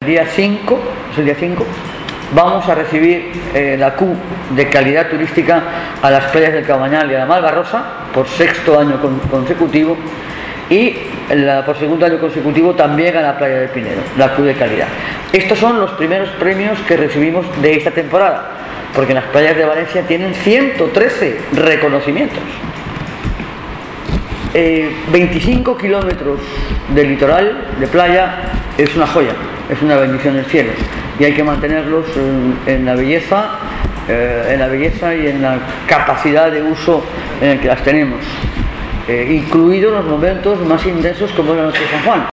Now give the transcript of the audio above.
día 5, es el día 5, vamos a recibir la Q de calidad turística a las playas del Cabañal y a la Malvarrosa por sexto año consecutivo, y por segundo año consecutivo también a la playa del Pinero, la Q de calidad. Estos son los primeros premios que recibimos de esta temporada, porque las playas de Valencia tienen 113 reconocimientos. 25 kilómetros de litoral, de playa, es una joya, es una bendición del cielo, y hay que mantenerlos en la belleza y en la capacidad de uso en el que las tenemos, incluidos los momentos más intensos como la noche de San Juan.